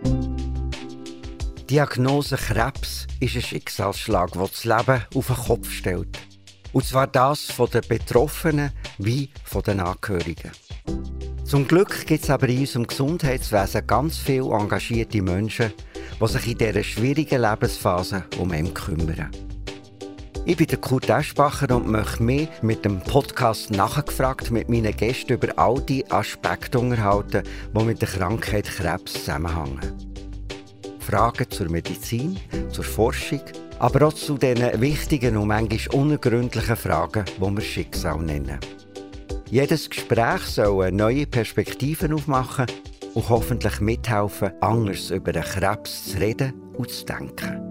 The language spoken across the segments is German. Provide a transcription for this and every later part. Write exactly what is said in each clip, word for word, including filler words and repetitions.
Die Diagnose Krebs ist ein Schicksalsschlag, der das Leben auf den Kopf stellt. Und zwar das von den Betroffenen wie von den Angehörigen. Zum Glück gibt es aber in unserem Gesundheitswesen ganz viele engagierte Menschen, die sich in dieser schwierigen Lebensphase um ihn kümmern. Ich bin der Kurt Eschbacher und möchte mich mit dem Podcast «Nachgefragt» mit meinen Gästen über all die Aspekte unterhalten, die mit der Krankheit Krebs zusammenhängen. Fragen zur Medizin, zur Forschung, aber auch zu den wichtigen und manchmal unergründlichen Fragen, die wir Schicksal nennen. Jedes Gespräch soll neue Perspektiven aufmachen und hoffentlich mithelfen, anders über den Krebs zu reden und zu denken.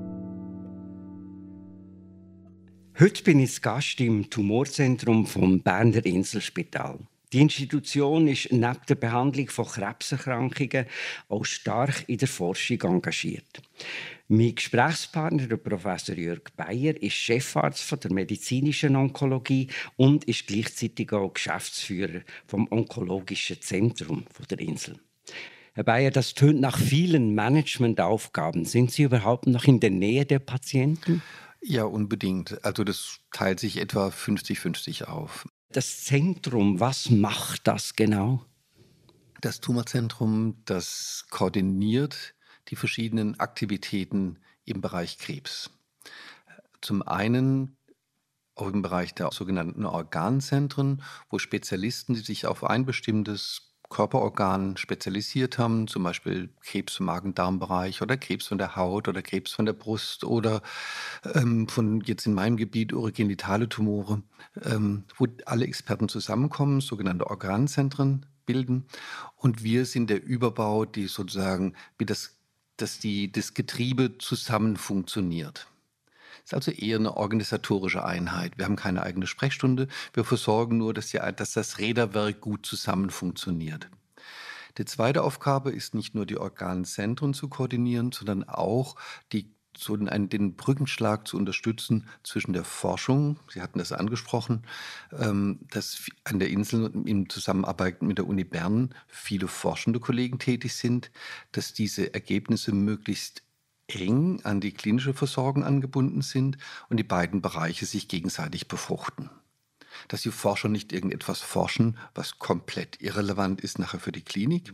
Heute bin ich zu Gast im Tumorzentrum vom Berner Inselspital. Die Institution ist neben der Behandlung von Krebserkrankungen auch stark in der Forschung engagiert. Mein Gesprächspartner, der Professor Jörg Beyer, ist Chefarzt von der medizinischen Onkologie und ist gleichzeitig auch Geschäftsführer vom Onkologischen Zentrum der Insel. Herr Beyer, das tönt nach vielen Managementaufgaben. Sind Sie überhaupt noch in der Nähe der Patienten? Ja, unbedingt. Also das teilt sich etwa fünfzig fünfzig auf. Das Zentrum, was macht das genau? Das Tumorzentrum, das koordiniert die verschiedenen Aktivitäten im Bereich Krebs. Zum einen auch im Bereich der sogenannten Organzentren, wo Spezialisten, die sich auf ein bestimmtes Körperorgan spezialisiert haben, zum Beispiel Krebs im Magen-Darm-Bereich oder Krebs von der Haut oder Krebs von der Brust oder ähm, von jetzt in meinem Gebiet urogenitale Tumore, ähm, wo alle Experten zusammenkommen, sogenannte Organzentren bilden. Und wir sind der Überbau, die sozusagen, wie das, dass die, das Getriebe zusammen funktioniert. Es ist also eher eine organisatorische Einheit. Wir haben keine eigene Sprechstunde. Wir versorgen nur, dass, die, dass das Räderwerk gut zusammen funktioniert. Die zweite Aufgabe ist nicht nur die Organzentren zu koordinieren, sondern auch die, so einen, den Brückenschlag zu unterstützen zwischen der Forschung, Sie hatten das angesprochen, ähm, dass an der Insel in Zusammenarbeit mit der Uni Bern viele forschende Kollegen tätig sind, dass diese Ergebnisse möglichst eng an die klinische Versorgung angebunden sind und die beiden Bereiche sich gegenseitig befruchten. Dass die Forscher nicht irgendetwas forschen, was komplett irrelevant ist nachher für die Klinik,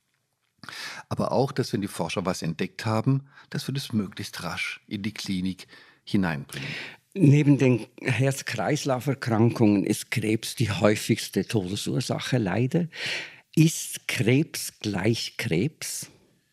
aber auch, dass wenn die Forscher was entdeckt haben, dass wir das möglichst rasch in die Klinik hineinbringen. Neben den Herz-Kreislauf-Erkrankungen ist Krebs die häufigste Todesursache leider. Ist Krebs gleich Krebs?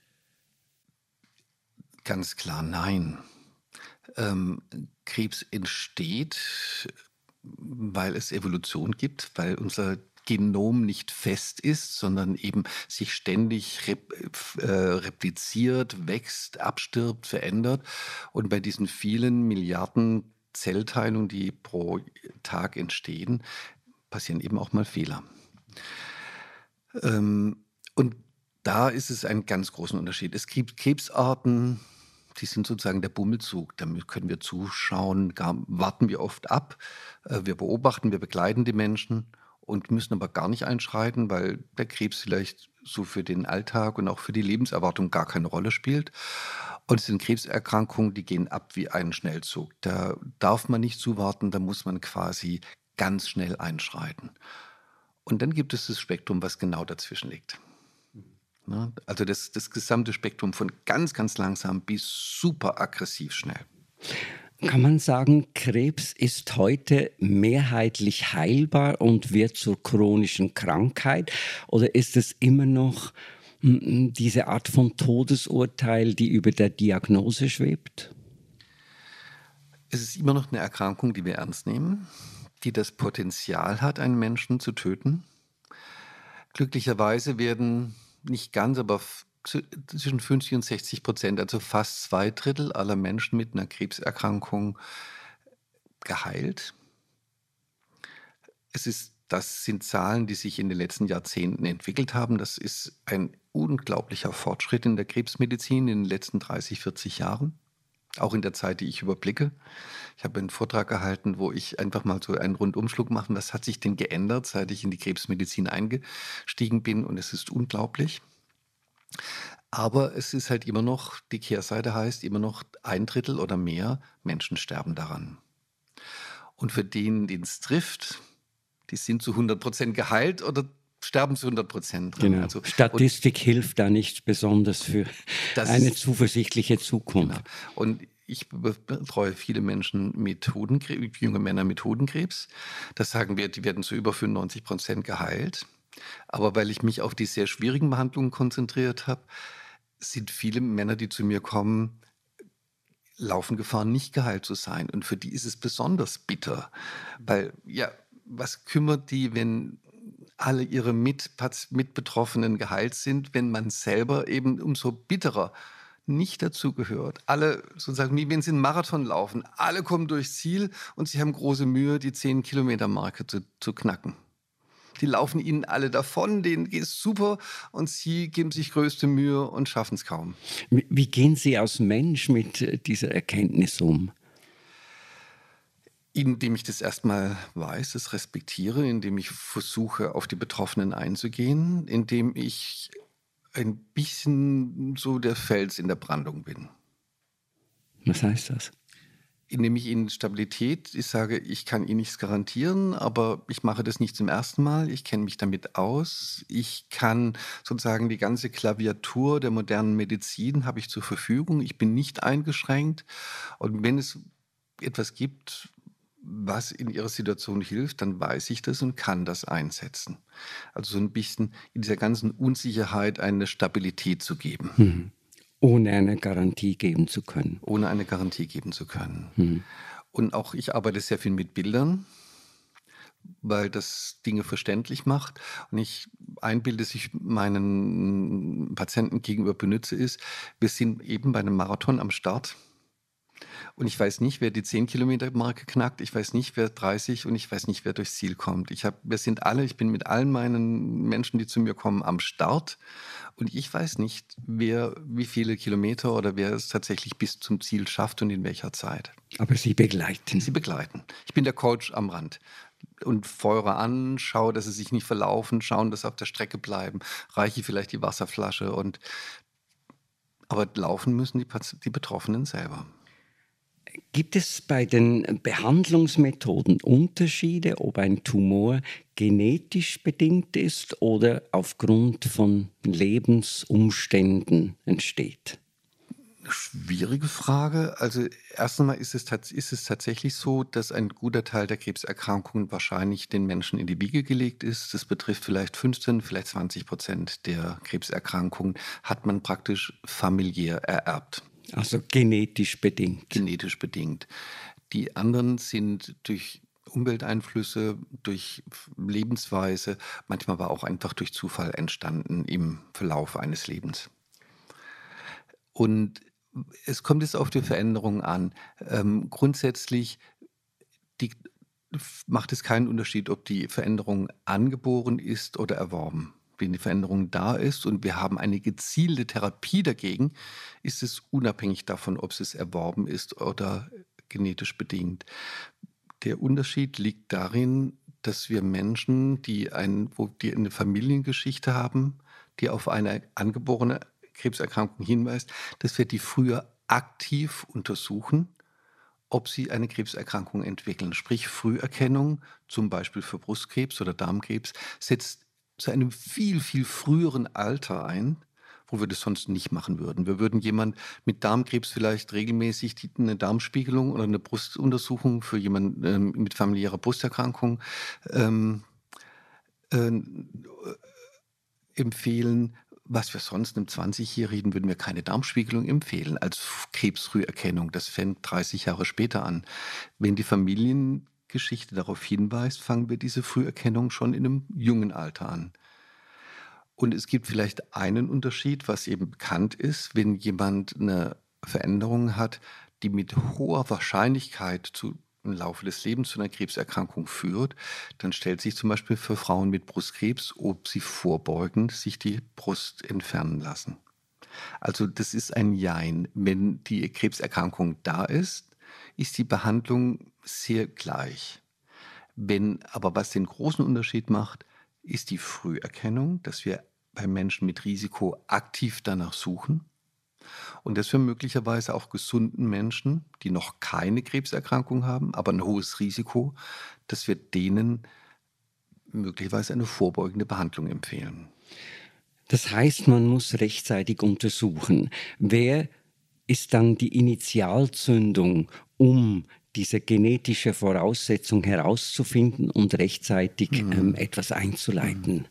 Ganz klar nein. Ähm, Krebs entsteht, weil es Evolution gibt, weil unser Genom nicht fest ist, sondern eben sich ständig rep äh, repliziert, wächst, abstirbt, verändert. Und bei diesen vielen Milliarden Zellteilungen, die pro Tag entstehen, passieren eben auch mal Fehler. Ähm, und da ist es ein ganz großen Unterschied. Es gibt Krebsarten, die sind sozusagen der Bummelzug. Damit können wir zuschauen, gar, warten wir oft ab. Äh, wir beobachten, wir begleiten die Menschen und müssen aber gar nicht einschreiten, weil der Krebs vielleicht so für den Alltag und auch für die Lebenserwartung gar keine Rolle spielt. Und es sind Krebserkrankungen, die gehen ab wie ein Schnellzug. Da darf man nicht zuwarten, da muss man quasi ganz schnell einschreiten. Und dann gibt es das Spektrum, was genau dazwischen liegt. Also das, das gesamte Spektrum von ganz, ganz langsam bis super aggressiv schnell. Kann man sagen, Krebs ist heute mehrheitlich heilbar und wird zur chronischen Krankheit? Oder ist es immer noch m, diese Art von Todesurteil, die über der Diagnose schwebt? Es ist immer noch eine Erkrankung, die wir ernst nehmen, die das Potenzial hat, einen Menschen zu töten. Glücklicherweise werden nicht ganz, aber zwischen fünfzig und sechzig Prozent, also fast zwei Drittel aller Menschen mit einer Krebserkrankung geheilt. Es ist, das sind Zahlen, die sich in den letzten Jahrzehnten entwickelt haben. Das ist ein unglaublicher Fortschritt in der Krebsmedizin in den letzten dreißig, vierzig Jahren. Auch in der Zeit, die ich überblicke. Ich habe einen Vortrag gehalten, wo ich einfach mal so einen Rundumschlag mache. Was hat sich denn geändert, seit ich in die Krebsmedizin eingestiegen bin? Und es ist unglaublich. Aber es ist halt immer noch, die Kehrseite heißt immer noch, ein Drittel oder mehr Menschen sterben daran. Und für den, den es trifft, die sind zu hundert Prozent geheilt oder sterben zu hundert Prozent dran. Genau. Also, und Statistik hilft da nicht besonders für das eine ist, zuversichtliche genau. Zukunft. Und ich be- betreue viele Menschen mit Hodenkrebs, junge Männer mit Hodenkrebs. Das sagen wir, die werden zu über fünfundneunzig Prozent geheilt. Aber weil ich mich auf die sehr schwierigen Behandlungen konzentriert habe, sind viele Männer, die zu mir kommen, laufen Gefahr, nicht geheilt zu sein. Und für die ist es besonders bitter. Weil, ja, was kümmert die, wenn alle ihre Mitpaz- Mitbetroffenen geheilt sind, wenn man selber eben umso bitterer nicht dazugehört. Alle sozusagen, wie wenn sie einen Marathon laufen, alle kommen durchs Ziel und sie haben große Mühe, die zehn Kilometer Marke zu, zu knacken. Die laufen ihnen alle davon, denen geht es super und sie geben sich größte Mühe und schaffen es kaum. Wie wie gehen Sie als Mensch mit äh, dieser Erkenntnis um? Indem ich das erstmal weiß, das respektiere, indem ich versuche, auf die Betroffenen einzugehen, indem ich ein bisschen so der Fels in der Brandung bin. Was heißt das? Indem ich ihnen Stabilität, ich sage, ich kann ihnen nichts garantieren, aber ich mache das nicht zum ersten Mal, ich kenne mich damit aus, ich kann sozusagen die ganze Klaviatur der modernen Medizin habe ich zur Verfügung, ich bin nicht eingeschränkt und wenn es etwas gibt, was in ihrer Situation hilft, dann weiß ich das und kann das einsetzen. Also so ein bisschen in dieser ganzen Unsicherheit eine Stabilität zu geben, Mhm. Ohne eine Garantie geben zu können. ohne eine Garantie geben zu können. Mhm. Und auch ich arbeite sehr viel mit Bildern, weil das Dinge verständlich macht. Und ich, ein Bild, das ich meinen Patienten gegenüber benutze, ist, wir sind eben bei einem Marathon am Start. Und ich weiß nicht, wer die zehn Kilometer Marke knackt. Ich weiß nicht, wer dreißig und ich weiß nicht, wer durchs Ziel kommt. Ich hab, wir sind alle, ich bin mit allen meinen Menschen, die zu mir kommen, am Start. Und ich weiß nicht, wer wie viele Kilometer oder wer es tatsächlich bis zum Ziel schafft und in welcher Zeit. Aber Sie begleiten. Sie begleiten. Ich bin der Coach am Rand und feuere an, schaue, dass sie sich nicht verlaufen, schauen, dass sie auf der Strecke bleiben, reiche vielleicht die Wasserflasche und aber laufen müssen die, Pati- die Betroffenen selber. Gibt es bei den Behandlungsmethoden Unterschiede, ob ein Tumor genetisch bedingt ist oder aufgrund von Lebensumständen entsteht? Schwierige Frage. Also erst einmal ist es, tats- ist es tatsächlich so, dass ein guter Teil der Krebserkrankungen wahrscheinlich den Menschen in die Wiege gelegt ist. Das betrifft vielleicht fünfzehn, vielleicht zwanzig Prozent der Krebserkrankungen, hat man praktisch familiär ererbt, Also genetisch bedingt. genetisch bedingt. Die anderen sind durch Umwelteinflüsse, durch Lebensweise, manchmal aber auch einfach durch Zufall entstanden im Verlauf eines Lebens. Und es kommt jetzt auf die Veränderung an. Ähm, grundsätzlich die, macht es keinen Unterschied, ob die Veränderung angeboren ist oder erworben. Wenn die Veränderung da ist und wir haben eine gezielte Therapie dagegen, ist es unabhängig davon, ob es erworben ist oder genetisch bedingt. Der Unterschied liegt darin, dass wir Menschen, die, ein, wo die eine Familiengeschichte haben, die auf eine angeborene Krebserkrankung hinweist, dass wir die früher aktiv untersuchen, ob sie eine Krebserkrankung entwickeln. Sprich Früherkennung, zum Beispiel für Brustkrebs oder Darmkrebs, setzt zu einem viel, viel früheren Alter ein, wo wir das sonst nicht machen würden. Wir würden jemand mit Darmkrebs vielleicht regelmäßig die, eine Darmspiegelung oder eine Brustuntersuchung für jemanden ähm, mit familiärer Brusterkrankung ähm, äh, empfehlen. Was wir sonst einem zwanzigjährigen würden wir keine Darmspiegelung empfehlen als Krebsfrüherkennung. Das fängt dreißig Jahre später an. Wenn die Familiengeschichte darauf hinweist, fangen wir diese Früherkennung schon in einem jungen Alter an. Und es gibt vielleicht einen Unterschied, was eben bekannt ist, wenn jemand eine Veränderung hat, die mit hoher Wahrscheinlichkeit zu, im Laufe des Lebens zu einer Krebserkrankung führt, dann stellt sich zum Beispiel für Frauen mit Brustkrebs, ob sie vorbeugend sich die Brust entfernen lassen. Also das ist ein Jein. Wenn die Krebserkrankung da ist, ist die Behandlung sehr gleich. Wenn aber was den großen Unterschied macht, ist die Früherkennung, dass wir bei Menschen mit Risiko aktiv danach suchen und dass wir möglicherweise auch gesunden Menschen, die noch keine Krebserkrankung haben, aber ein hohes Risiko, dass wir denen möglicherweise eine vorbeugende Behandlung empfehlen. Das heißt, man muss rechtzeitig untersuchen. Wer ist dann die Initialzündung, um diese genetische Voraussetzung herauszufinden und rechtzeitig ähm, etwas einzuleiten?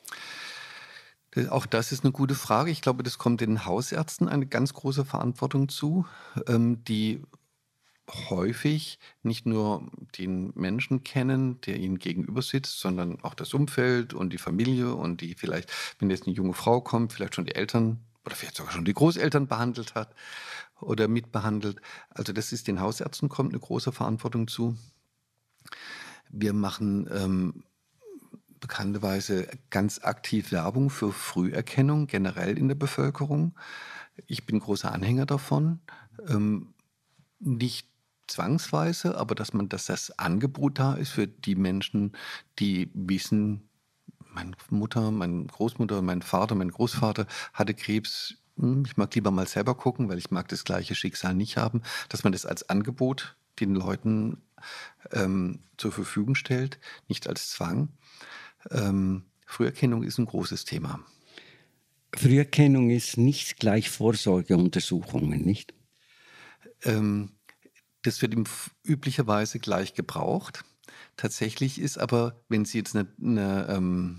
Äh, Auch das ist eine gute Frage. Ich glaube, das kommt den Hausärzten eine ganz große Verantwortung zu, ähm, die häufig nicht nur den Menschen kennen, der ihnen gegenüber sitzt, sondern auch das Umfeld und die Familie und die vielleicht, wenn jetzt eine junge Frau kommt, vielleicht schon die Eltern oder vielleicht sogar schon die Großeltern behandelt hat oder mitbehandelt. Also das ist den Hausärzten kommt eine große Verantwortung zu. Wir machen ähm, bekannterweise ganz aktiv Werbung für Früherkennung generell in der Bevölkerung. Ich bin großer Anhänger davon. Ähm, nicht zwangsweise, aber dass man, dass das Angebot da ist für die Menschen, die wissen, meine Mutter, meine Großmutter, mein Vater, mein Großvater hatte Krebs. Hm, Ich mag lieber mal selber gucken, weil ich mag das gleiche Schicksal nicht haben, dass man das als Angebot den Leuten ähm, zur Verfügung stellt, nicht als Zwang. Ähm, Früherkennung ist ein großes Thema. Früherkennung ist nicht gleich Vorsorgeuntersuchungen, nicht? Ähm, Das wird im F- üblicherweise gleich gebraucht. Tatsächlich ist aber, wenn Sie jetzt eine, eine, ähm,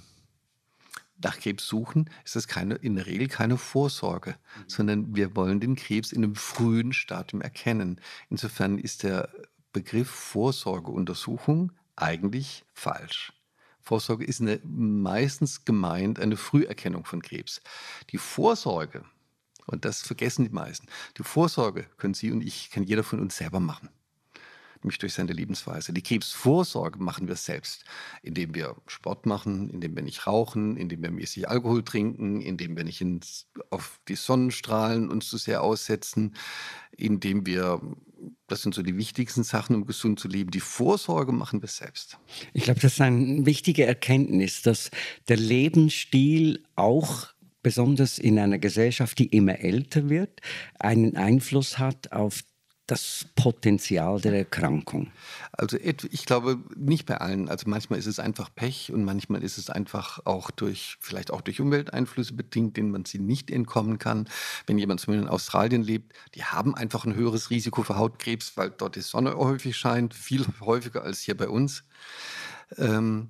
nach Krebs suchen, ist das keine, in der Regel keine Vorsorge, sondern wir wollen den Krebs in einem frühen Stadium erkennen. Insofern ist der Begriff Vorsorgeuntersuchung eigentlich falsch. Vorsorge ist eine, meistens gemeint eine Früherkennung von Krebs. Die Vorsorge, und das vergessen die meisten, die Vorsorge können Sie und ich, kann jeder von uns selber machen, nämlich durch seine Lebensweise. Die Krebsvorsorge machen wir selbst, indem wir Sport machen, indem wir nicht rauchen, indem wir mäßig Alkohol trinken, indem wir nicht ins, auf die Sonnenstrahlen uns zu sehr aussetzen, indem wir, das sind so die wichtigsten Sachen, um gesund zu leben. Die Vorsorge machen wir selbst. Ich glaube, das ist eine wichtige Erkenntnis, dass der Lebensstil auch besonders in einer Gesellschaft, die immer älter wird, einen Einfluss hat auf das Potenzial der Erkrankung. Also et- ich glaube nicht bei allen. Also manchmal ist es einfach Pech und manchmal ist es einfach auch durch, vielleicht auch durch Umwelteinflüsse bedingt, denen man sie nicht entkommen kann. Wenn jemand zum Beispiel in Australien lebt, die haben einfach ein höheres Risiko für Hautkrebs, weil dort die Sonne häufig scheint, viel häufiger als hier bei uns. Ähm,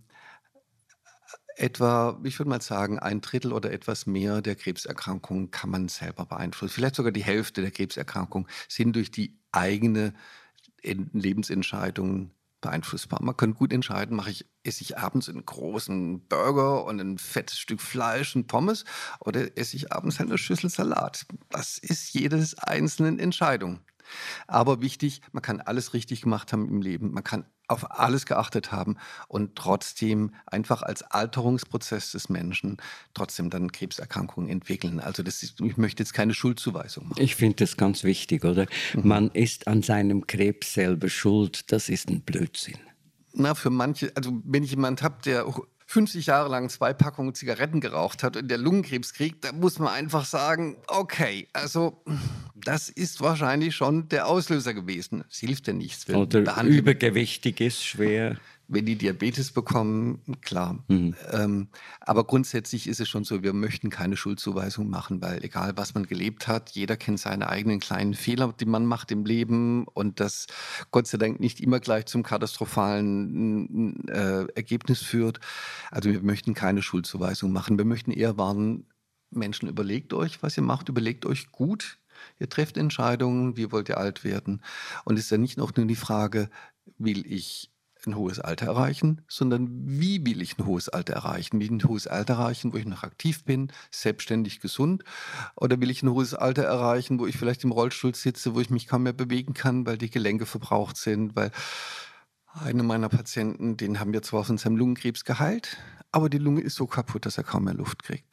Etwa, ich würde mal sagen, ein Drittel oder etwas mehr der Krebserkrankungen kann man selber beeinflussen. Vielleicht sogar die Hälfte der Krebserkrankungen sind durch die eigene En- Lebensentscheidungen beeinflussbar. Man kann gut entscheiden, mache ich, esse ich abends einen großen Burger und ein fettes Stück Fleisch und Pommes oder esse ich abends halt eine Schüssel Salat. Das ist jedes einzelnen Entscheidung. Aber wichtig, man kann alles richtig gemacht haben im Leben. Man kann auf alles geachtet haben und trotzdem einfach als Alterungsprozess des Menschen trotzdem dann Krebserkrankungen entwickeln. Also das ist, ich möchte jetzt keine Schuldzuweisung machen. Ich finde das ganz wichtig, oder? Man ist an seinem Krebs selber schuld. Das ist ein Blödsinn. Na, für manche, also wenn ich jemanden habe, der fünfzig Jahre lang zwei Packungen Zigaretten geraucht hat und der Lungenkrebs kriegt, da muss man einfach sagen, okay, also das ist wahrscheinlich schon der Auslöser gewesen. Es hilft ja nichts. Wir Oder behandeln übergewichtig ist schwer. wenn die Diabetes bekommen, klar. Mhm. Ähm, aber grundsätzlich ist es schon so, wir möchten keine Schuldzuweisung machen, weil egal, was man gelebt hat, jeder kennt seine eigenen kleinen Fehler, die man macht im Leben und das Gott sei Dank nicht immer gleich zum katastrophalen äh, Ergebnis führt. Also wir möchten keine Schuldzuweisung machen. Wir möchten eher warnen, Menschen, überlegt euch, was ihr macht, überlegt euch gut. Ihr trefft Entscheidungen, wie wollt ihr alt werden? Und es ist ja nicht noch nur die Frage, will ich ein hohes Alter erreichen, sondern wie will ich ein hohes Alter erreichen? Will ich ein hohes Alter erreichen, wo ich noch aktiv bin, selbstständig, gesund? Oder will ich ein hohes Alter erreichen, wo ich vielleicht im Rollstuhl sitze, wo ich mich kaum mehr bewegen kann, weil die Gelenke verbraucht sind? Weil eine meiner Patienten, den haben wir zwar von seinem Lungenkrebs geheilt, aber die Lunge ist so kaputt, dass er kaum mehr Luft kriegt.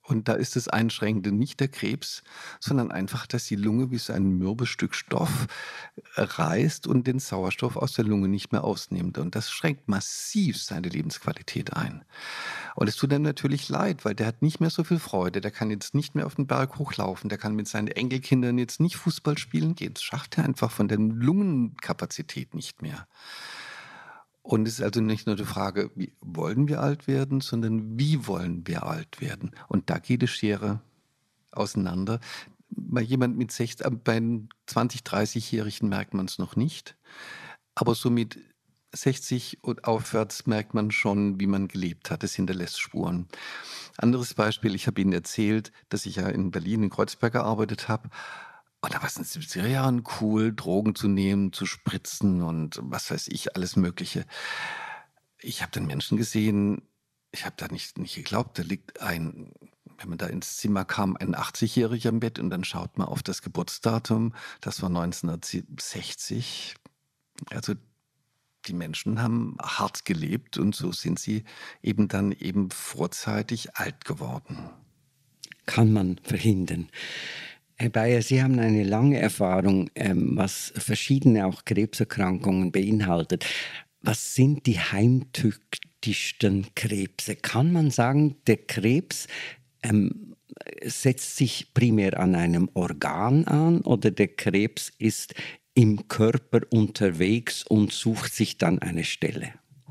Und da ist das Einschränkende nicht der Krebs, sondern einfach, dass die Lunge wie so ein mürbes Stück Stoff äh, reißt und den Sauerstoff aus der Lunge nicht mehr ausnimmt. Und das schränkt massiv seine Lebensqualität ein. Und es tut einem natürlich leid, weil der hat nicht mehr so viel Freude. Der kann jetzt nicht mehr auf den Berg hochlaufen. Der kann mit seinen Enkelkindern jetzt nicht Fußball spielen gehen. Das schafft er einfach von der Lungenkapazität nicht mehr. Und es ist also nicht nur die Frage, wie wollen wir alt werden, sondern wie wollen wir alt werden? Und da geht die Schere auseinander. Bei jemand mit sechzig, äh, bei einem zwanzig-, dreißig-Jährigen merkt man es noch nicht. Aber so mit sechzig und aufwärts merkt man schon, wie man gelebt hat. Es hinterlässt Spuren. Anderes Beispiel, ich habe Ihnen erzählt, dass ich ja in Berlin, in Kreuzberg gearbeitet habe. Und da war es in den siebziger Jahren cool, Drogen zu nehmen, zu spritzen und was weiß ich, alles Mögliche. Ich habe dann Menschen gesehen, ich habe da nicht, nicht geglaubt, da liegt ein, wenn man da ins Zimmer kam, ein achtzig-Jähriger im Bett und dann schaut man auf das Geburtsdatum, das war neunzehnhundertsechzig. Also die Menschen haben hart gelebt und so sind sie eben dann eben vorzeitig alt geworden. Kann man verhindern. Herr Beyer, Sie haben eine lange Erfahrung, ähm, was verschiedene auch Krebserkrankungen beinhaltet. Was sind die heimtückischsten Krebse? Kann man sagen, der Krebs ähm, setzt sich primär an einem Organ an oder der Krebs ist im Körper unterwegs und sucht sich dann eine Stelle?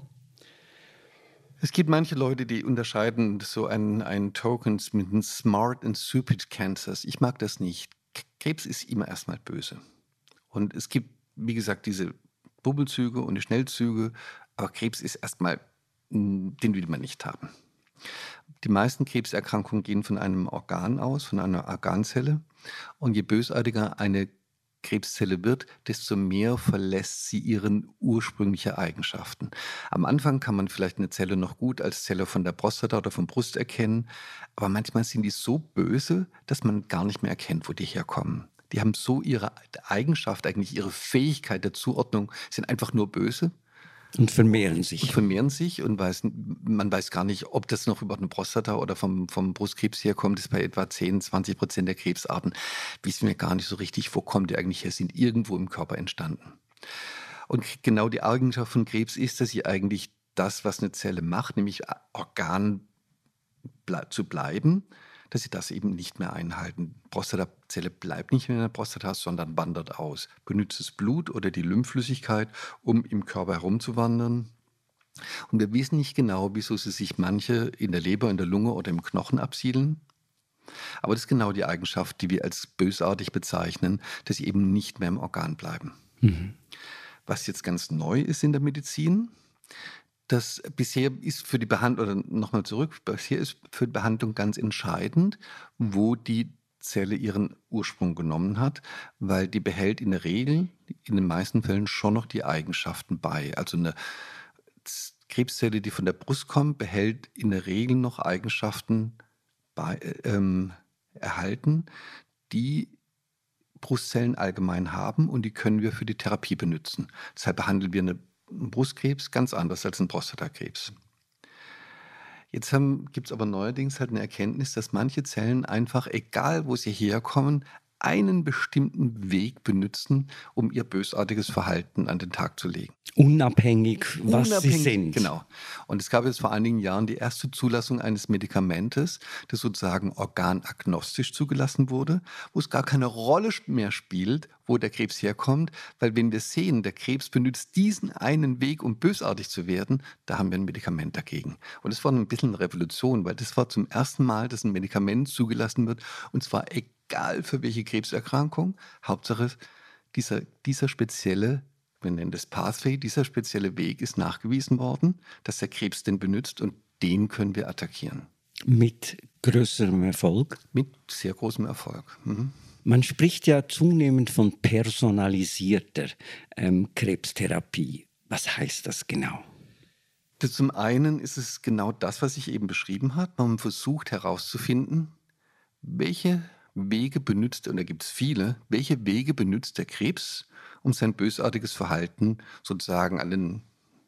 Es gibt manche Leute, die unterscheiden so einen, einen Tokens mit den Smart and Stupid Cancers. Ich mag das nicht. K- Krebs ist immer erstmal böse. Und es gibt, wie gesagt, diese Bubbelzüge und die Schnellzüge, aber Krebs ist erstmal, mh, den will man nicht haben. Die meisten Krebserkrankungen gehen von einem Organ aus, von einer Organzelle. Und je bösartiger eine Krebszelle wird, desto mehr verlässt sie ihren ursprüngliche Eigenschaften. Am Anfang kann man vielleicht eine Zelle noch gut als Zelle von der Prostata oder vom Brust erkennen, aber manchmal sind die so böse, dass man gar nicht mehr erkennt, wo die herkommen. Die haben so ihre Eigenschaft, eigentlich ihre Fähigkeit der Zuordnung, sind einfach nur böse Und vermehren und sich. vermehren sich und weiß, man weiß gar nicht, ob das noch über eine Prostata oder vom, vom Brustkrebs herkommt. Das ist bei etwa zehn, zwanzig Prozent der Krebsarten. Wissen wir gar nicht so richtig, wo kommt die eigentlich her, sind irgendwo im Körper entstanden. Und genau die Eigenschaft von Krebs ist, dass sie eigentlich das, was eine Zelle macht, nämlich Organ ble- zu bleiben, dass sie das eben nicht mehr einhalten. Prostatazelle bleibt nicht mehr in der Prostata, sondern wandert aus. Benutzt das Blut oder die Lymphflüssigkeit, um im Körper herumzuwandern. Und wir wissen nicht genau, wieso sie sich manche in der Leber, in der Lunge oder im Knochen absiedeln. Aber das ist genau die Eigenschaft, die wir als bösartig bezeichnen, dass sie eben nicht mehr im Organ bleiben. Mhm. Was jetzt ganz neu ist in der Medizin, das bisher ist für die Behandlung, oder nochmal zurück, bisher ist für die Behandlung ganz entscheidend, wo die Zelle ihren Ursprung genommen hat, weil die behält in der Regel, in den meisten Fällen schon noch die Eigenschaften bei. Also eine Z- Krebszelle, die von der Brust kommt, behält in der Regel noch Eigenschaften bei, äh, ähm, erhalten, die Brustzellen allgemein haben und die können wir für die Therapie benutzen. Deshalb behandeln wir eine einen Brustkrebs ganz anders als einen Prostatakrebs. Jetzt gibt es aber neuerdings halt eine Erkenntnis, dass manche Zellen einfach, egal wo sie herkommen, einen bestimmten Weg benutzen, um ihr bösartiges Verhalten an den Tag zu legen. Unabhängig, was sie Unabhängig, sind. genau. Und es gab jetzt vor einigen Jahren die erste Zulassung eines Medikamentes, das sozusagen organagnostisch zugelassen wurde, wo es gar keine Rolle mehr spielt, wo der Krebs herkommt, weil wenn wir sehen, der Krebs benutzt diesen einen Weg, um bösartig zu werden, da haben wir ein Medikament dagegen. Und das war ein bisschen eine Revolution, weil das war zum ersten Mal, dass ein Medikament zugelassen wird, und zwar egal für welche Krebserkrankung, Hauptsache dieser, dieser spezielle, wir nennen das Pathway, dieser spezielle Weg ist nachgewiesen worden, dass der Krebs den benutzt und den können wir attackieren. Mit größerem Erfolg. Mit sehr großem Erfolg. Mhm. Man spricht ja zunehmend von personalisierter ähm, Krebstherapie. Was heißt das genau? Das zum einen ist es genau das, was ich eben beschrieben habe. Man versucht herauszufinden, welche Wege benutzt, und da gibt es viele, welche Wege benutzt der Krebs, um sein bösartiges Verhalten sozusagen an den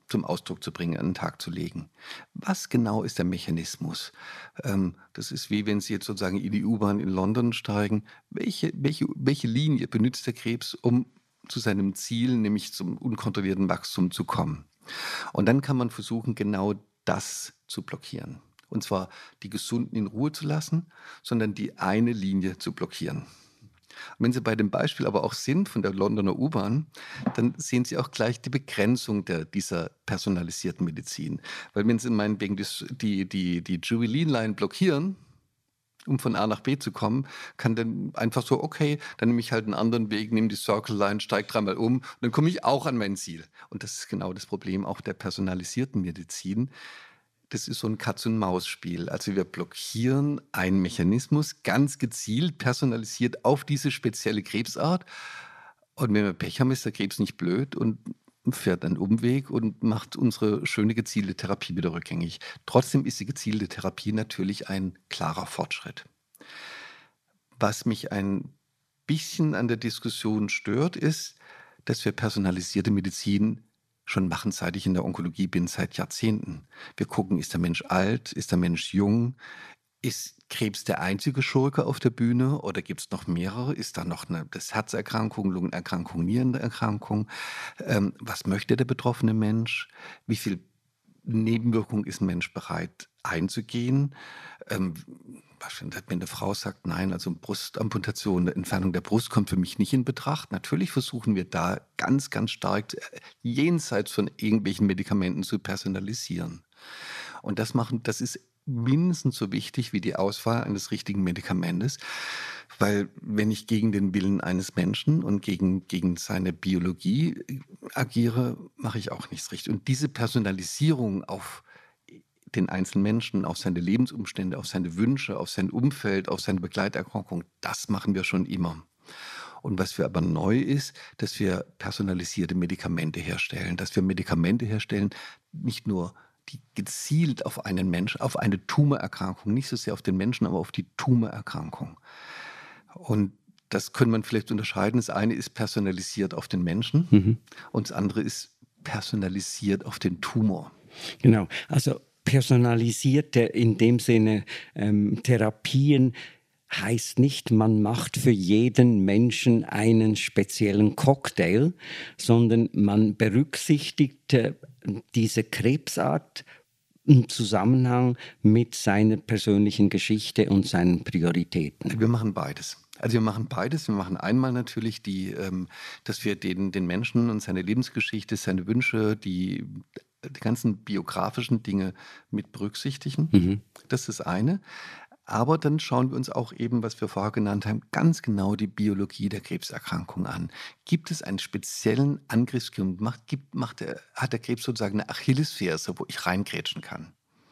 zum Ausdruck zu bringen, an den Tag zu legen. Was genau ist der Mechanismus? Ähm, das ist wie wenn Sie jetzt sozusagen in die U-Bahn in London steigen. Welche, welche, welche Linie benutzt der Krebs, um zu seinem Ziel, nämlich zum unkontrollierten Wachstum zu kommen? Und dann kann man versuchen, genau das zu blockieren. Und zwar die Gesunden in Ruhe zu lassen, sondern die eine Linie zu blockieren. Und wenn Sie bei dem Beispiel aber auch sind von der Londoner U-Bahn, dann sehen Sie auch gleich die Begrenzung der, dieser personalisierten Medizin. Weil wenn Sie meinetwegen das, die, die, die Jubilee-Line blockieren, um von A nach B zu kommen, kann dann einfach so, okay, dann nehme ich halt einen anderen Weg, nehme die Circle Line, steige dreimal um und dann komme ich auch an mein Ziel. Und das ist genau das Problem auch der personalisierten Medizin. Das ist so ein Katz-und-Maus-Spiel. Also wir blockieren einen Mechanismus ganz gezielt, personalisiert auf diese spezielle Krebsart. Und wenn wir Pech haben, ist der Krebs nicht blöd und fährt einen Umweg und macht unsere schöne gezielte Therapie wieder rückgängig. Trotzdem ist die gezielte Therapie natürlich ein klarer Fortschritt. Was mich ein bisschen an der Diskussion stört, ist, dass wir personalisierte Medizin schon machen, seit ich in der Onkologie bin, seit Jahrzehnten. Wir gucken, ist der Mensch alt, ist der Mensch jung, ist Krebs der einzige Schurke auf der Bühne oder gibt es noch mehrere? Ist da noch eine das Herzerkrankung, Lungenerkrankung, Nierenerkrankung? Ähm, was möchte der betroffene Mensch? Wie viel Nebenwirkung ist ein Mensch bereit einzugehen? Ähm, wenn eine Frau sagt, nein, also Brustamputation, eine Entfernung der Brust kommt für mich nicht in Betracht. Natürlich versuchen wir da ganz, ganz stark äh, jenseits von irgendwelchen Medikamenten zu personalisieren. Und das machen, das ist mindestens so wichtig wie die Auswahl eines richtigen Medikamentes, weil wenn ich gegen den Willen eines Menschen und gegen, gegen seine Biologie äh, agiere, mache ich auch nichts richtig. Und diese Personalisierung auf den einzelnen Menschen, auf seine Lebensumstände, auf seine Wünsche, auf sein Umfeld, auf seine Begleiterkrankung, das machen wir schon immer. Und was wir aber neu ist, dass wir personalisierte Medikamente herstellen, dass wir Medikamente herstellen, nicht nur die gezielt auf einen Menschen, auf eine Tumorerkrankung, nicht so sehr auf den Menschen, aber auf die Tumorerkrankung. Und das können man vielleicht unterscheiden. Das eine ist personalisiert auf den Menschen mhm. und das andere ist personalisiert auf den Tumor. Genau, also personalisierte in dem Sinne ähm, Therapien heißt nicht, man macht für jeden Menschen einen speziellen Cocktail, sondern man berücksichtigt äh, diese Krebsart im Zusammenhang mit seiner persönlichen Geschichte und seinen Prioritäten. Wir machen beides. Also wir machen beides. Wir machen einmal natürlich, die, ähm, dass wir den, den Menschen und seine Lebensgeschichte, seine Wünsche, die, die ganzen biografischen Dinge mit berücksichtigen. Mhm. Das ist das eine. Aber dann schauen wir uns auch eben, was wir vorher genannt haben, ganz genau die Biologie der Krebserkrankung an. Gibt es einen speziellen Angriffsgrund? Macht, gibt, macht der, hat der Krebs sozusagen eine Achillesferse, wo ich reingrätschen kann?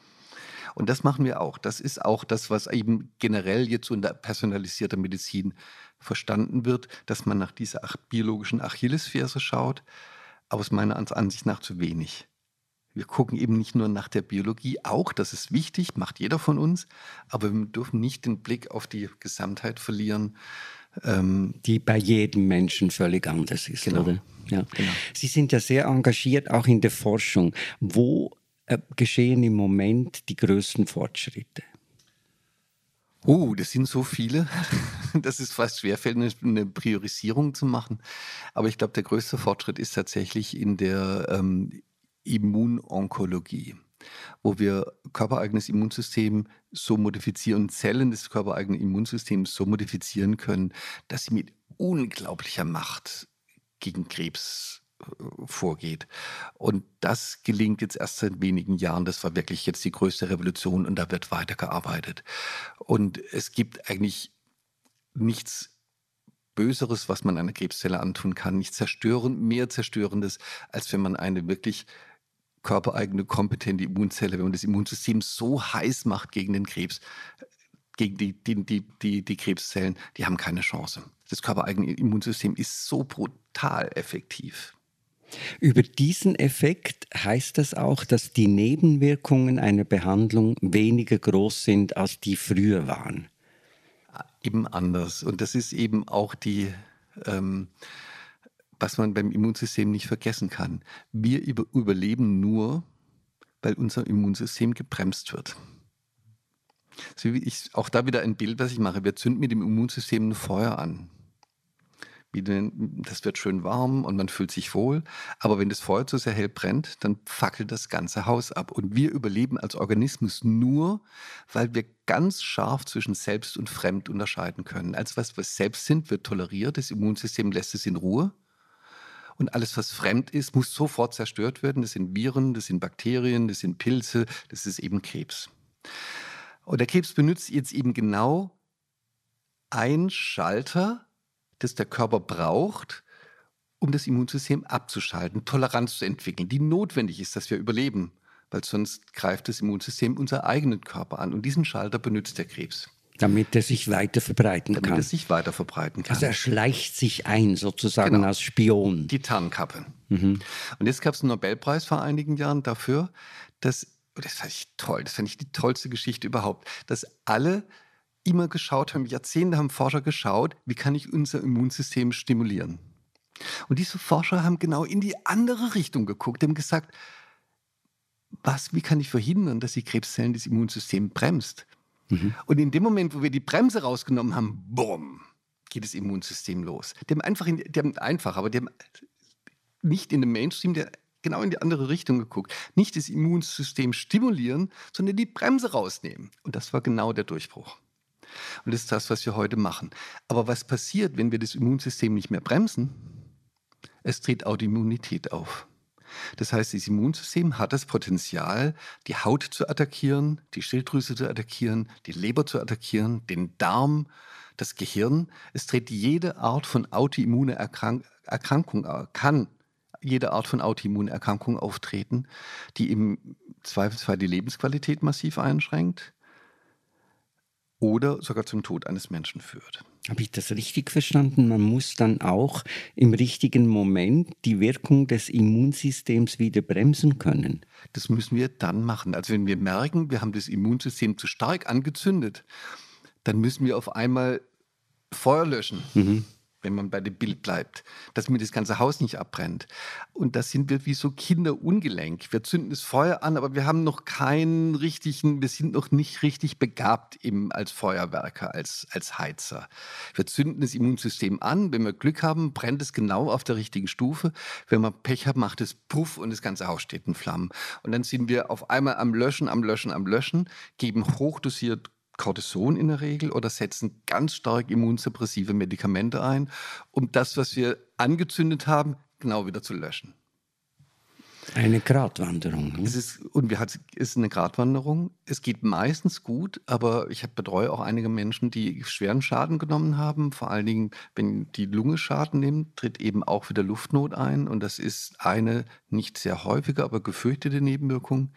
Und das machen wir auch. Das ist auch das, was eben generell jetzt unter personalisierter Medizin verstanden wird, dass man nach dieser biologischen Achillesferse schaut, aber es meiner Ansicht nach zu wenig. Wir gucken eben nicht nur nach der Biologie, auch, das ist wichtig, macht jeder von uns, aber wir dürfen nicht den Blick auf die Gesamtheit verlieren. Ähm, die bei jedem Menschen völlig anders ist, genau. oder? Ja. Genau. Sie sind ja sehr engagiert, auch in der Forschung. Wo äh, geschehen im Moment die größten Fortschritte? Oh, das sind so viele, dass es fast schwerfällt, eine, eine Priorisierung zu machen. Aber ich glaube, der größte Fortschritt ist tatsächlich in der ähm, Immunonkologie, wo wir körpereigenes Immunsystem so modifizieren, Zellen des körpereigenen Immunsystems so modifizieren können, dass sie mit unglaublicher Macht gegen Krebs äh, vorgeht. Und das gelingt jetzt erst seit wenigen Jahren. Das war wirklich jetzt die größte Revolution und da wird weitergearbeitet. Und es gibt eigentlich nichts Böseres, was man einer Krebszelle antun kann, nicht zerstörend, mehr Zerstörendes, als wenn man eine wirklich körpereigene, kompetente Immunzelle, wenn man das Immunsystem so heiß macht gegen den Krebs, gegen die, die, die, die, die Krebszellen, die haben keine Chance. Das körpereigene Immunsystem ist so brutal effektiv. Über diesen Effekt heißt das auch, dass die Nebenwirkungen einer Behandlung weniger groß sind, als die früher waren. Eben anders. Und das ist eben auch die... Ähm, was man beim Immunsystem nicht vergessen kann. Wir über, überleben nur, weil unser Immunsystem gebremst wird. Also ich, auch da wieder ein Bild, was ich mache. Wir zünden mit dem Immunsystem ein Feuer an. Wie denn, das wird schön warm und man fühlt sich wohl. Aber wenn das Feuer zu sehr hell brennt, dann fackelt das ganze Haus ab. Und wir überleben als Organismus nur, weil wir ganz scharf zwischen selbst und fremd unterscheiden können. Als was wir selbst sind, wird toleriert. Das Immunsystem lässt es in Ruhe. Und alles, was fremd ist, muss sofort zerstört werden. Das sind Viren, das sind Bakterien, das sind Pilze, das ist eben Krebs. Und der Krebs benutzt jetzt eben genau einen Schalter, das der Körper braucht, um das Immunsystem abzuschalten, Toleranz zu entwickeln, die notwendig ist, dass wir überleben, weil sonst greift das Immunsystem unseren eigenen Körper an. Und diesen Schalter benutzt der Krebs. Damit er sich weiter verbreiten Damit kann. er sich weiter verbreiten kann. Also er schleicht sich ein, sozusagen Genau. als Spion. Die Tarnkappe. Mhm. Und jetzt gab es einen Nobelpreis vor einigen Jahren dafür, dass, das fand ich toll, das fand ich die tollste Geschichte überhaupt, dass alle immer geschaut haben, Jahrzehnte haben Forscher geschaut, wie kann ich unser Immunsystem stimulieren. Und diese Forscher haben genau in die andere Richtung geguckt, haben gesagt, was, wie kann ich verhindern, dass die Krebszellen das Immunsystem bremst? Mhm. Und in dem Moment, wo wir die Bremse rausgenommen haben, bumm, geht das Immunsystem los. Die haben einfach, in, die haben einfach, aber die haben nicht in dem Mainstream, der genau in die andere Richtung geguckt. Nicht das Immunsystem stimulieren, sondern die Bremse rausnehmen. Und das war genau der Durchbruch. Und das ist das, was wir heute machen. Aber was passiert, wenn wir das Immunsystem nicht mehr bremsen? Es tritt Autoimmunität auf. Das heißt, das Immunsystem hat das Potenzial, die Haut zu attackieren, die Schilddrüse zu attackieren, die Leber zu attackieren, den Darm, das Gehirn. Es tritt jede Art von autoimmune Erkrank- Erkrankung, kann jede Art von Autoimmunerkrankung auftreten, die im Zweifelsfall die Lebensqualität massiv einschränkt oder sogar zum Tod eines Menschen führt. Habe ich das richtig verstanden? Man muss dann auch im richtigen Moment die Wirkung des Immunsystems wieder bremsen können. Das müssen wir dann machen. Also wenn wir merken, wir haben das Immunsystem zu stark angezündet, dann müssen wir auf einmal Feuer löschen. Mhm. Wenn man bei dem Bild bleibt, dass mir das ganze Haus nicht abbrennt. Und da sind wir wie so Kinder ungelenk. Wir zünden das Feuer an, aber wir haben noch keinen richtigen, wir sind noch nicht richtig begabt im, als Feuerwerker, als, als Heizer. Wir zünden das Immunsystem an, wenn wir Glück haben, brennt es genau auf der richtigen Stufe. Wenn wir Pech haben, macht es Puff und das ganze Haus steht in Flammen. Und dann sind wir auf einmal am Löschen, am Löschen, am Löschen, geben hochdosiert Cortison in der Regel oder setzen ganz stark immunsuppressive Medikamente ein, um das, was wir angezündet haben, genau wieder zu löschen. Eine Gratwanderung. Ne? Es ist, und wir hat, es ist eine Gratwanderung. Es geht meistens gut, aber ich betreue auch einige Menschen, die schweren Schaden genommen haben. Vor allen Dingen, wenn die Lunge Schaden nimmt, tritt eben auch wieder Luftnot ein. Und das ist eine nicht sehr häufige, aber gefürchtete Nebenwirkung.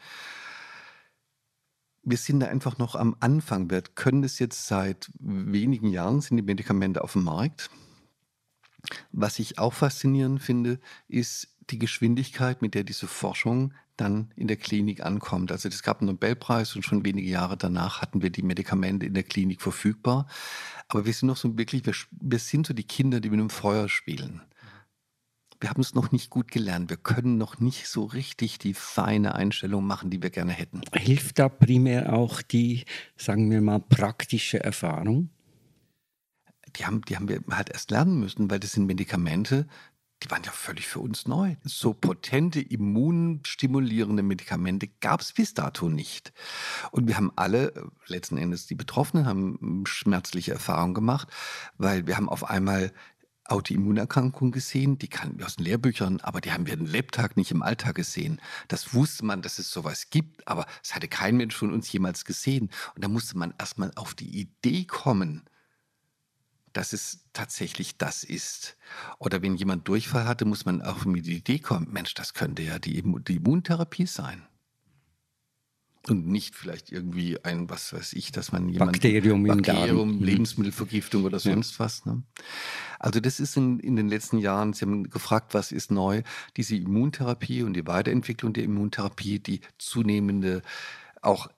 Wir sind da einfach noch am Anfang. Wir können es jetzt seit wenigen Jahren, sind die Medikamente auf dem Markt. Was ich auch faszinierend finde, ist die Geschwindigkeit, mit der diese Forschung dann in der Klinik ankommt. Also es gab einen Nobelpreis und schon wenige Jahre danach hatten wir die Medikamente in der Klinik verfügbar. Aber wir sind noch so wirklich, wir, wir sind so die Kinder, die mit dem Feuer spielen. Wir haben es noch nicht gut gelernt. Wir können noch nicht so richtig die feine Einstellung machen, die wir gerne hätten. Hilft da primär auch die, sagen wir mal, praktische Erfahrung? Die haben, die haben wir halt erst lernen müssen, weil das sind Medikamente, die waren ja völlig für uns neu. So potente, immunstimulierende Medikamente gab es bis dato nicht. Und wir haben alle, letzten Endes die Betroffenen, haben schmerzliche Erfahrungen gemacht, weil wir haben auf einmal Autoimmunerkrankungen gesehen, die kannten wir aus den Lehrbüchern, aber die haben wir den Lebtag nicht im Alltag gesehen. Das wusste man, dass es sowas gibt, aber es hatte kein Mensch von uns jemals gesehen. Und da musste man erstmal auf die Idee kommen, dass es tatsächlich das ist. Oder wenn jemand Durchfall hatte, muss man auch mit die Idee kommen, Mensch, das könnte ja die, die Immuntherapie sein. Und nicht vielleicht irgendwie ein, was weiß ich, dass man jemanden... Bakterium im Bakterium, Darm. Lebensmittelvergiftung oder sonst ja. was. Ne? Also das ist in, in den letzten Jahren, Sie haben gefragt, was ist neu? Diese Immuntherapie und die Weiterentwicklung der Immuntherapie, die zunehmende auch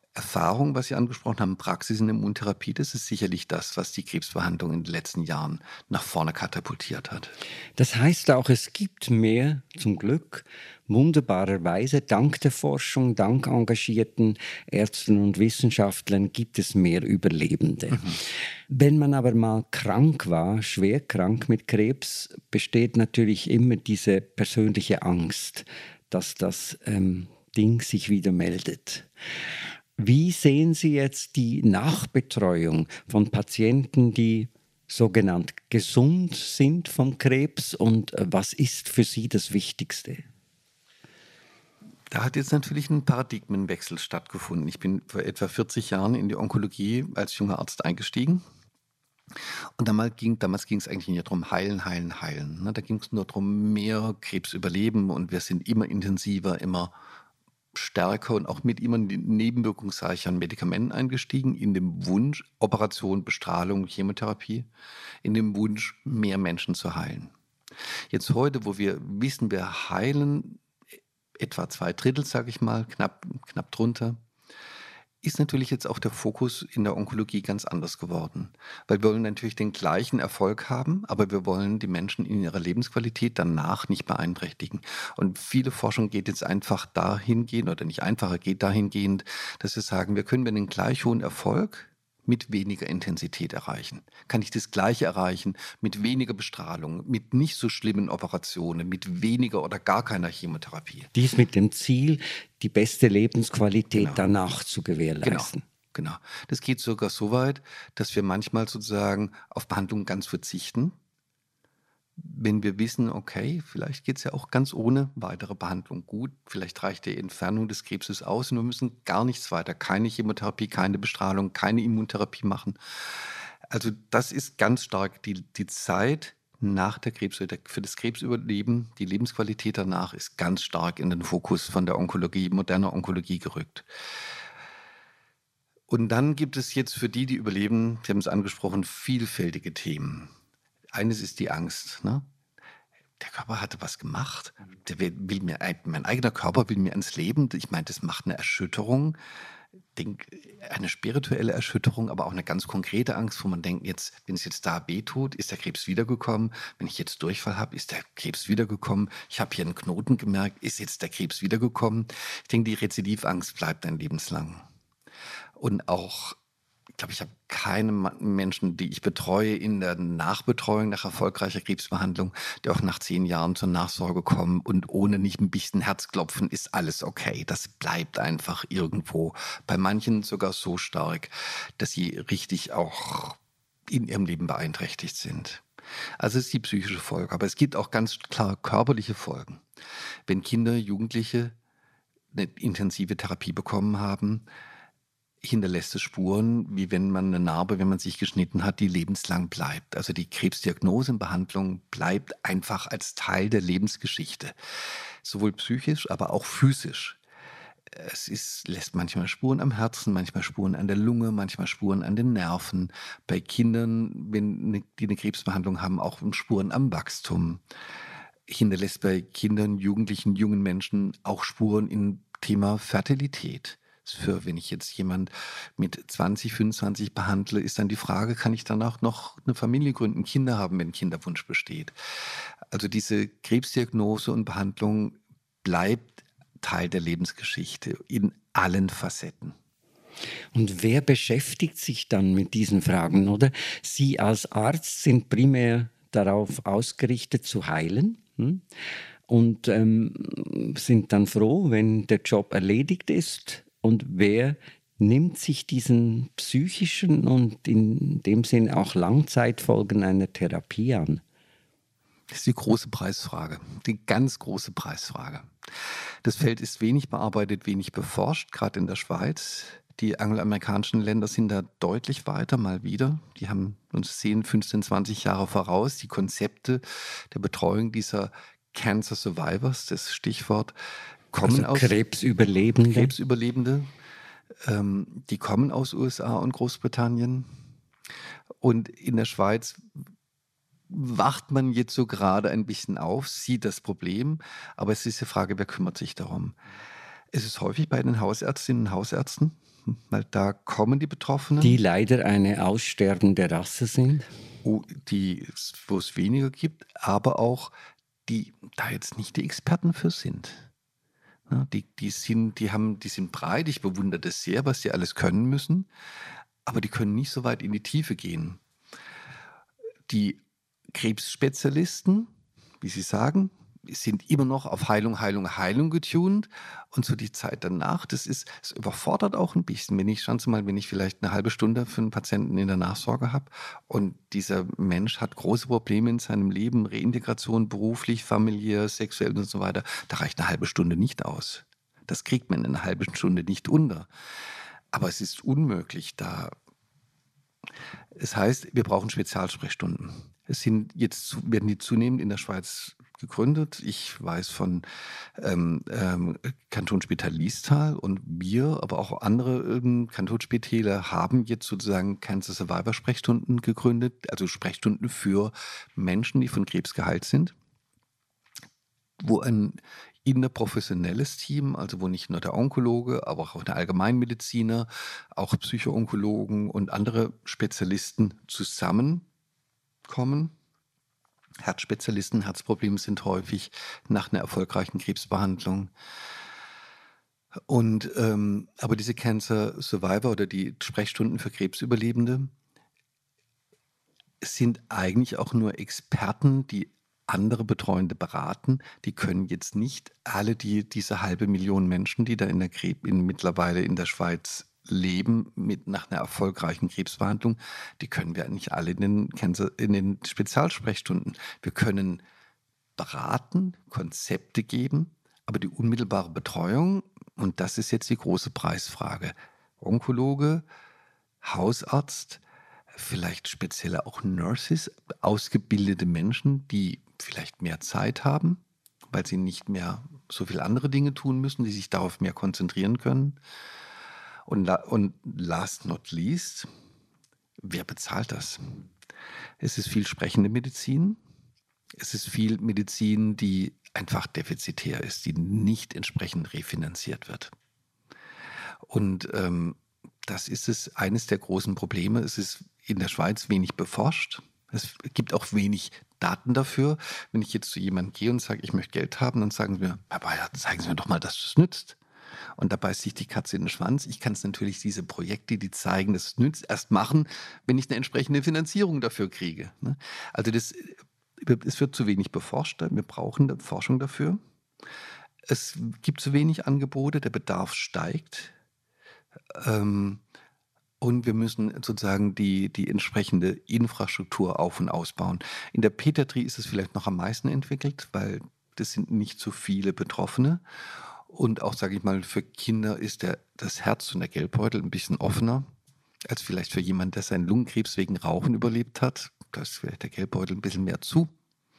Erfahrung, was Sie angesprochen haben, Praxis in der Immuntherapie, das ist sicherlich das, was die Krebsbehandlung in den letzten Jahren nach vorne katapultiert hat. Das heißt auch, es gibt mehr, zum Glück, wunderbarerweise, dank der Forschung, dank engagierten Ärzten und Wissenschaftlern gibt es mehr Überlebende. Mhm. Wenn man aber mal krank war, schwer krank mit Krebs, besteht natürlich immer diese persönliche Angst, dass das ähm, Ding sich wieder meldet. Wie sehen Sie jetzt die Nachbetreuung von Patienten, die sogenannt gesund sind vom Krebs, und was ist für Sie das Wichtigste? Da hat jetzt natürlich ein Paradigmenwechsel stattgefunden. Ich bin vor etwa vierzig Jahren in die Onkologie als junger Arzt eingestiegen. Und damals ging damals ging es eigentlich nicht darum, heilen, heilen, heilen. Ne? Da ging es nur darum, mehr Krebs überleben, und wir sind immer intensiver, immer stärker und auch mit immer nebenwirkungsreicheren Medikamenten eingestiegen, in dem Wunsch, Operation, Bestrahlung, Chemotherapie, in dem Wunsch, mehr Menschen zu heilen. Jetzt heute, wo wir wissen, wir heilen etwa zwei Drittel, sage ich mal, knapp, knapp drunter, ist natürlich jetzt auch der Fokus in der Onkologie ganz anders geworden. Weil wir wollen natürlich den gleichen Erfolg haben, aber wir wollen die Menschen in ihrer Lebensqualität danach nicht beeinträchtigen. Und viele Forschung geht jetzt einfach dahingehend, oder nicht einfacher, geht dahingehend, dass wir sagen, wir können den gleich hohen Erfolg mit weniger Intensität erreichen. Kann ich das Gleiche erreichen mit weniger Bestrahlung, mit nicht so schlimmen Operationen, mit weniger oder gar keiner Chemotherapie. Dies mit dem Ziel, die beste Lebensqualität Genau. danach zu gewährleisten. Genau, genau. Das geht sogar so weit, dass wir manchmal sozusagen auf Behandlung ganz verzichten, wenn wir wissen, okay, vielleicht geht es ja auch ganz ohne weitere Behandlung gut, vielleicht reicht die Entfernung des Krebses aus und wir müssen gar nichts weiter, keine Chemotherapie, keine Bestrahlung, keine Immuntherapie machen. Also das ist ganz stark die, die Zeit nach der Krebs, für das Krebsüberleben, die Lebensqualität danach ist ganz stark in den Fokus von der Onkologie, moderner Onkologie gerückt. Und dann gibt es jetzt für die, die überleben, Sie haben es angesprochen, vielfältige Themen. Eines ist die Angst. Ne? Der Körper hatte was gemacht. Der will, will mir, mein eigener Körper will mir ans Leben. Ich meine, das macht eine Erschütterung, eine spirituelle Erschütterung, aber auch eine ganz konkrete Angst, wo man denkt, jetzt, wenn es jetzt da weh tut, ist der Krebs wiedergekommen. Wenn ich jetzt Durchfall habe, ist der Krebs wiedergekommen. Ich habe hier einen Knoten gemerkt, ist jetzt der Krebs wiedergekommen. Ich denke, die Rezidivangst bleibt ein lebenslang. Und auch Ich glaube, ich habe keine Menschen, die ich betreue in der Nachbetreuung nach erfolgreicher Krebsbehandlung, die auch nach zehn Jahren zur Nachsorge kommen und ohne nicht ein bisschen Herzklopfen ist alles okay. Das bleibt einfach irgendwo. Bei manchen sogar so stark, dass sie richtig auch in ihrem Leben beeinträchtigt sind. Also es ist die psychische Folge, aber es gibt auch ganz klar körperliche Folgen. Wenn Kinder, Jugendliche eine intensive Therapie bekommen haben, hinterlässt es Spuren, wie wenn man eine Narbe, wenn man sich geschnitten hat, die lebenslang bleibt. Also die Krebsdiagnose und Behandlung bleibt einfach als Teil der Lebensgeschichte. Sowohl psychisch, aber auch physisch. Es ist, lässt manchmal Spuren am Herzen, manchmal Spuren an der Lunge, manchmal Spuren an den Nerven. Bei Kindern, wenn, die eine Krebsbehandlung haben, auch Spuren am Wachstum. Hinterlässt bei Kindern, Jugendlichen, jungen Menschen auch Spuren im Thema Fertilität. Für, wenn ich jetzt jemand mit zwanzig, fünfundzwanzig behandle, ist dann die Frage, kann ich danach noch eine Familie gründen, Kinder haben, wenn Kinderwunsch besteht. Also diese Krebsdiagnose und Behandlung bleibt Teil der Lebensgeschichte in allen Facetten. Und wer beschäftigt sich dann mit diesen Fragen, oder? Sie als Arzt sind primär darauf ausgerichtet zu heilen, hm? und ähm, sind dann froh, wenn der Job erledigt ist. Und wer nimmt sich diesen psychischen und in dem Sinn auch Langzeitfolgen einer Therapie an? Das ist die große Preisfrage, die ganz große Preisfrage. Das Feld ist wenig bearbeitet, wenig beforscht, gerade in der Schweiz. Die angloamerikanischen Länder sind da deutlich weiter, mal wieder. Die haben uns zehn, fünfzehn, zwanzig Jahre voraus. Die Konzepte der Betreuung dieser Cancer Survivors, das Stichwort, kommen also aus Krebsüberlebende. Krebsüberlebende, ähm, die kommen aus U S A und Großbritannien. Und in der Schweiz wacht man jetzt so gerade ein bisschen auf, sieht das Problem, aber es ist die Frage, wer kümmert sich darum? Es ist häufig bei den Hausärztinnen und Hausärzten, weil da kommen die Betroffenen. Die leider eine aussterbende Rasse sind? Oh, die, wo es weniger gibt, aber auch die da jetzt nicht die Experten für sind. Ja, die, die, sind, die, haben, die sind breit, ich bewundere das sehr, was die alles können müssen, aber die können nicht so weit in die Tiefe gehen. Die Krebsspezialisten, wie Sie sagen, sind immer noch auf Heilung, Heilung, Heilung getunt. Und so die Zeit danach, das ist, es überfordert auch ein bisschen. Wenn ich, schauen Sie mal, wenn ich vielleicht eine halbe Stunde für einen Patienten in der Nachsorge habe und dieser Mensch hat große Probleme in seinem Leben, Reintegration, beruflich, familiär, sexuell und so weiter, da reicht eine halbe Stunde nicht aus. Das kriegt man in einer halben Stunde nicht unter. Aber es ist unmöglich, da. Es heißt, wir brauchen Spezialsprechstunden. Es sind jetzt, werden die zunehmend in der Schweiz gegründet. Ich weiß von ähm, ähm, Kantonsspital Liestal und wir, aber auch andere ähm, Kantonsspitäler haben jetzt sozusagen Cancer Survivor Sprechstunden gegründet, also Sprechstunden für Menschen, die von Krebs geheilt sind, wo ein interprofessionelles Team, also wo nicht nur der Onkologe, aber auch der Allgemeinmediziner, auch Psychoonkologen und andere Spezialisten zusammenkommen. Herzspezialisten, Herzprobleme sind häufig nach einer erfolgreichen Krebsbehandlung. Und ähm, aber diese Cancer Survivor oder die Sprechstunden für Krebsüberlebende sind eigentlich auch nur Experten, die andere Betreuende beraten. Die können jetzt nicht alle die, diese halbe Million Menschen, die da in der Krebs, in, mittlerweile in der Schweiz leben, mit nach einer erfolgreichen Krebsbehandlung, die können wir nicht alle in den, Cancer, in den Spezialsprechstunden. Wir können beraten, Konzepte geben, aber die unmittelbare Betreuung, und das ist jetzt die große Preisfrage, Onkologe, Hausarzt, vielleicht speziell auch Nurses, ausgebildete Menschen, die vielleicht mehr Zeit haben, weil sie nicht mehr so viele andere Dinge tun müssen, die sich darauf mehr konzentrieren können. Und, la- und last not least, wer bezahlt das? Es ist viel sprechende Medizin. Es ist viel Medizin, die einfach defizitär ist, die nicht entsprechend refinanziert wird. Und ähm, das ist es, eines der großen Probleme. Es ist in der Schweiz wenig beforscht. Es gibt auch wenig Daten dafür. Wenn ich jetzt zu jemandem gehe und sage, ich möchte Geld haben, dann sagen sie mir, Herr Bayer, zeigen Sie mir doch mal, dass es nützt. Und da beißt sich die Katze in den Schwanz. Ich kann es natürlich, diese Projekte, die zeigen, dass es nützt, erst machen, wenn ich eine entsprechende Finanzierung dafür kriege. Ne? Also das, es wird zu wenig beforscht. Wir brauchen eine Forschung dafür. Es gibt zu wenig Angebote, der Bedarf steigt. Ähm, und wir müssen sozusagen die, die entsprechende Infrastruktur auf- und ausbauen. In der Pädiatrie ist es vielleicht noch am meisten entwickelt, weil das sind nicht so viele Betroffene. Und auch, sage ich mal, für Kinder ist der, das Herz und der Geldbeutel ein bisschen offener als vielleicht für jemanden, der seinen Lungenkrebs wegen Rauchen überlebt hat. Da ist vielleicht der Geldbeutel ein bisschen mehr zu.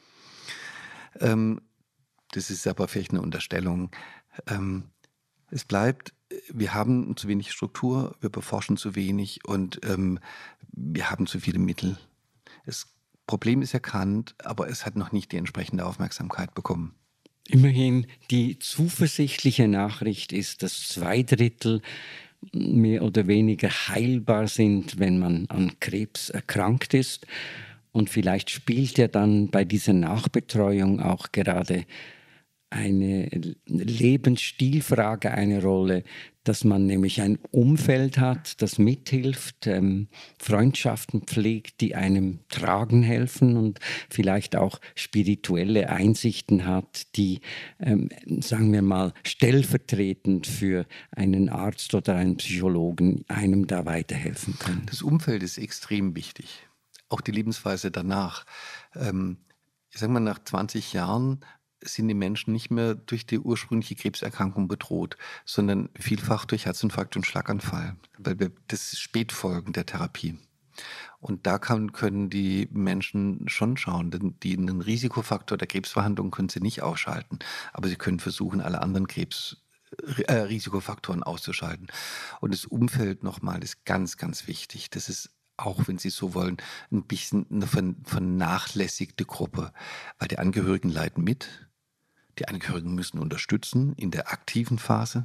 Ähm, das ist aber vielleicht eine Unterstellung. Ähm, es bleibt, wir haben zu wenig Struktur, wir beforschen zu wenig und ähm, wir haben zu viele Mittel. Das Problem ist erkannt, aber es hat noch nicht die entsprechende Aufmerksamkeit bekommen. Immerhin, die zuversichtliche Nachricht ist, dass zwei Drittel mehr oder weniger heilbar sind, wenn man an Krebs erkrankt ist. Und vielleicht spielt ja dann bei dieser Nachbetreuung auch gerade eine Lebensstilfrage eine Rolle, dass man nämlich ein Umfeld hat, das mithilft, ähm, Freundschaften pflegt, die einem tragen helfen und vielleicht auch spirituelle Einsichten hat, die, ähm, sagen wir mal, stellvertretend für einen Arzt oder einen Psychologen einem da weiterhelfen können. Das Umfeld ist extrem wichtig. Auch die Lebensweise danach. Ähm, ich sage mal, nach zwanzig Jahren sind die Menschen nicht mehr durch die ursprüngliche Krebserkrankung bedroht, sondern vielfach durch Herzinfarkt und Schlaganfall, weil wir, das ist Spätfolgen der Therapie. Und da kann, können die Menschen schon schauen, denn die, einen Risikofaktor der Krebsbehandlung können sie nicht ausschalten, aber sie können versuchen, alle anderen Krebs äh, Risikofaktoren auszuschalten. Und das Umfeld nochmal ist ganz, ganz wichtig. Das ist auch, wenn Sie so wollen, ein bisschen eine vernachlässigte Gruppe, weil die Angehörigen leiden mit. Die Angehörigen müssen unterstützen in der aktiven Phase.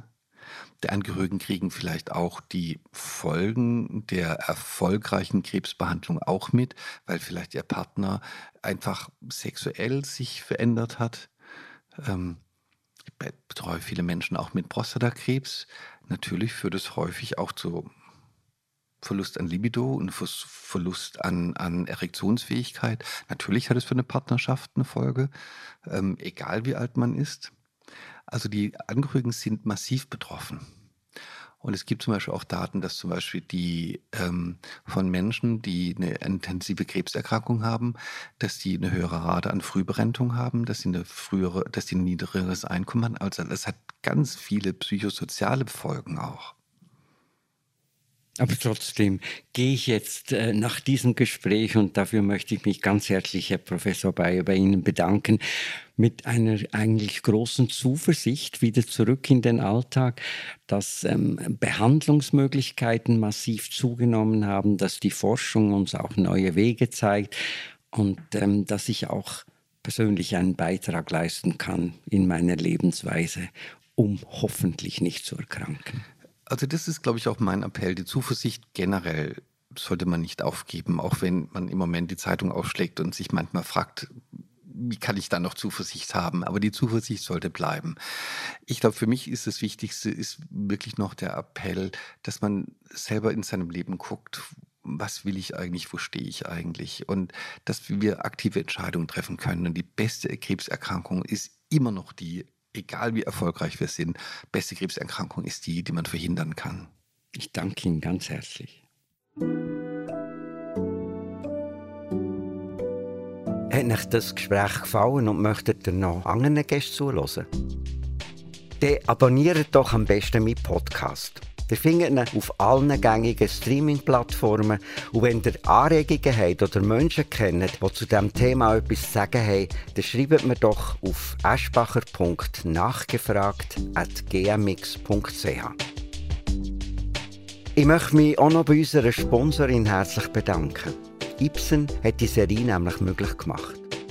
Die Angehörigen kriegen vielleicht auch die Folgen der erfolgreichen Krebsbehandlung auch mit, weil vielleicht ihr Partner einfach sexuell sich verändert hat. Ähm, ich betreue viele Menschen auch mit Prostatakrebs. Natürlich führt es häufig auch zu Verlust an Libido und Verlust an, an Erektionsfähigkeit. Natürlich hat es für eine Partnerschaft eine Folge, ähm, egal wie alt man ist. Also die Angehörigen sind massiv betroffen. Und es gibt zum Beispiel auch Daten, dass zum Beispiel die ähm, von Menschen, die eine intensive Krebserkrankung haben, dass die eine höhere Rate an Frühberentung haben, dass sie eine frühere, dass die ein niedrigeres Einkommen haben. Also das hat ganz viele psychosoziale Folgen auch. Aber trotzdem gehe ich jetzt äh, nach diesem Gespräch, und dafür möchte ich mich ganz herzlich, Herr Professor Beyer, bei Ihnen bedanken, mit einer eigentlich großen Zuversicht wieder zurück in den Alltag, dass ähm, Behandlungsmöglichkeiten massiv zugenommen haben, dass die Forschung uns auch neue Wege zeigt und ähm, dass ich auch persönlich einen Beitrag leisten kann in meiner Lebensweise, um hoffentlich nicht zu erkranken. Also das ist, glaube ich, auch mein Appell. Die Zuversicht generell sollte man nicht aufgeben, auch wenn man im Moment die Zeitung aufschlägt und sich manchmal fragt, wie kann ich da noch Zuversicht haben? Aber die Zuversicht sollte bleiben. Ich glaube, für mich ist das Wichtigste, ist wirklich noch der Appell, dass man selber in seinem Leben guckt, was will ich eigentlich, wo stehe ich eigentlich? Und dass wir aktive Entscheidungen treffen können. Und die beste Krebserkrankung ist immer noch die, egal wie erfolgreich wir sind, beste Krebserkrankung ist die, die man verhindern kann. Ich danke Ihnen ganz herzlich. Hat euch das Gespräch gefallen und möchtet ihr noch anderen Gästen zuhören? Dann abonniert doch am besten meinen Podcast. Ihr findet ihn auf allen gängigen Streaming-Plattformen. Und wenn ihr Anregungen habt oder Menschen kennt, die zu diesem Thema etwas zu sagen haben, dann schreibt mir doch auf eschbacher punkt nachgefragt at g m x punkt c h. Ich möchte mich auch noch bei unserer Sponsorin herzlich bedanken. Ibsen hat die Serie nämlich möglich gemacht.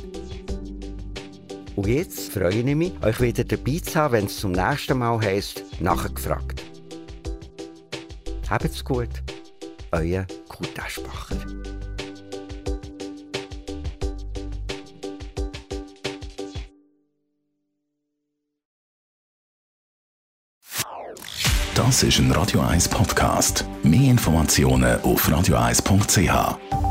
Und jetzt freue ich mich, euch wieder dabei zu haben, wenn es zum nächsten Mal heisst, nachgefragt. Habt's gut, euer Kurt Eschbacher. Das ist ein Radio eins Podcast. Mehr Informationen auf radio eins punkt c h.